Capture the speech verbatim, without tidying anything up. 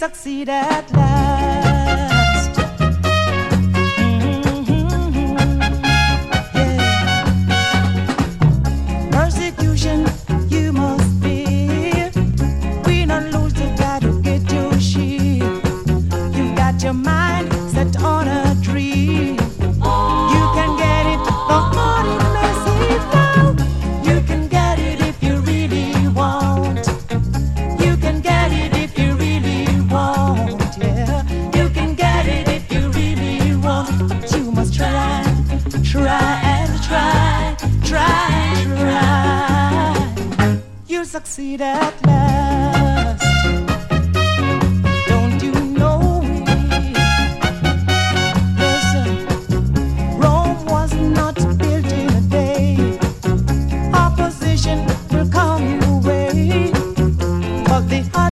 succeed at last. Mm-hmm. Yeah. Persecution you must fear. Win or lose, you gotta get your share. You've got your mind set on a dream. You can get it, the more it may seem now. You can get it if you really want. You can get it if you really want, yeah. You can get it if you really want. But you must try, try and try, try, try. You'll succeed at last.